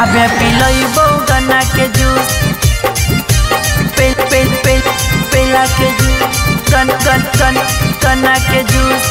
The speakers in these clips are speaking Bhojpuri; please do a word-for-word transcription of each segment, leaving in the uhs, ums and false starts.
अबे पिलइबो गन्ना के जूस पे पे पे पेला के जूस गन गन गन गन्ना के जूस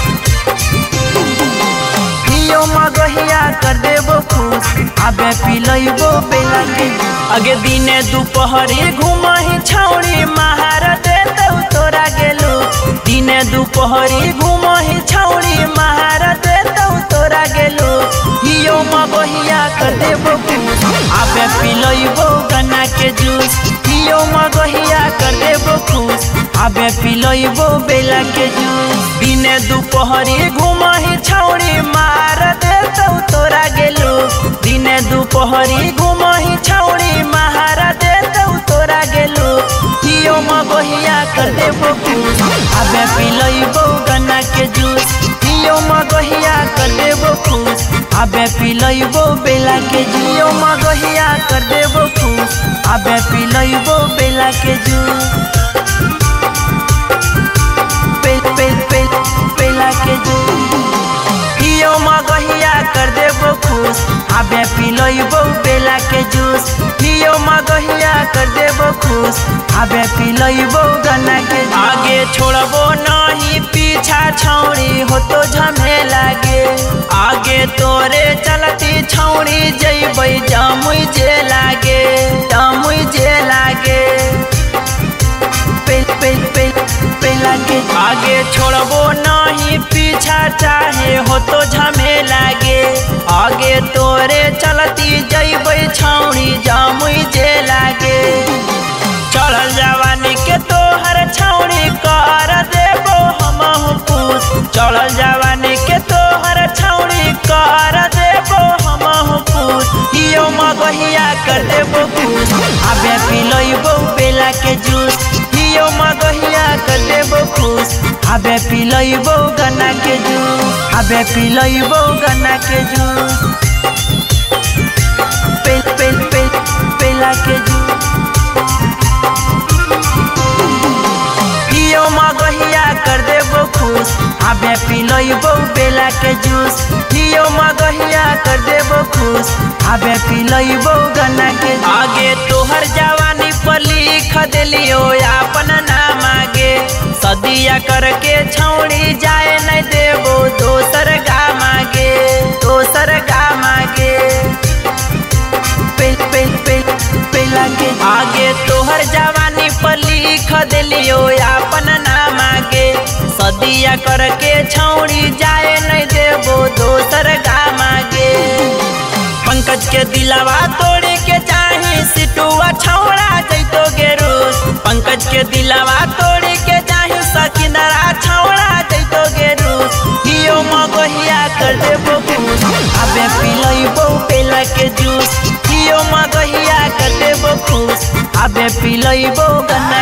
हियो मगहिया कर देबो खुश अबे पिलइबो पेला के अगे दिने दोपहरी घुमही छौड़ी महार देतौ तोरा गेलो दिने दोपहरी घुमही छौड़ी महार देतौ तोरा गेलो हियो मगहिया कर देबो खुश अबे पिलइबो गन्ना के जूस हियो मगहिया कर देबो खुश अबे पिलइबो बेला के जूस दिने दोपहरी घुमही छौड़ी मार देतौ तोरा गेलो दिने दोपहरी घुमही छौड़ी मार देतौ तोरा गेलो हियो मगहिया कर देबो खुश अबे पिलइबो गन्ना के जूस हियो मगहिया कर देबो खुश अबे पिलइबो बेला के जियो मगहिया कर देबो खुश अबे पिलइबो बेला के जूस पे पे पे बेला के जूस हियो मगहिया कर देबो खुश अबे पिलइबो बेला के जूस हियो मगहिया कर देबो खुश अबे पिलइबो गन्ना के आगे छोड़बो नहीं पीछा छौड़ी हो तो झमेला गे आगे तोरे चलती छौड़ी जइबै जामुई जे लागे जामुई जे लागे पे पे पे पे लागे आगे छोड़बो नहीं पीछा चाहे हो तो झमेला गे आगे तोरे चलती जइबै छौड़ी जामुई जे लागे चढ़ल जवानी के तोहर छौड़ी कर देबो हमहु पूछ चढ़ल जवानी के तोहर छौड़ी कर देबो हमहु पूछ हियो मगहिया कर देबो खुश अबे पिलइबो बेला के जूस हियो मगहिया कर देबो खुश अबे पिलइबो गन्ना के जूस अबे पिलइबो गन्ना के जूस पे पे पे पेला के जूस हियो मगहिया कर देबो खुश अबे पिलइबो बेला के जूस हियो मगहिया कर देबो खुश अबे पिलइबो गन्ना के आगे तोहर जवानी पर लिख देलियो अपन नाम आगे सदिया करके छौड़ी जाए नहीं देबो दोसर गाम आगे दोसर गाम आगे पे पे पे पेला के आगे तोहर जवानी पर लिख देलियो अपन नाम आगे सदिया करके छौड़ी जाए नहीं देबो दोसर गाम आगे पंकज के दिलावा तोड़े के चाही सिटुआ छौड़ा जइतो गेरूस पंकज के दिलावा तोड़े के चाही सकिनरा छौड़ा जइतो गेरूस हियो मगहिया कर देबो खुश अबे पिलइबो बेला के जूस हियो मगहिया कर देबो खुश अबे पिलइबो गन्ना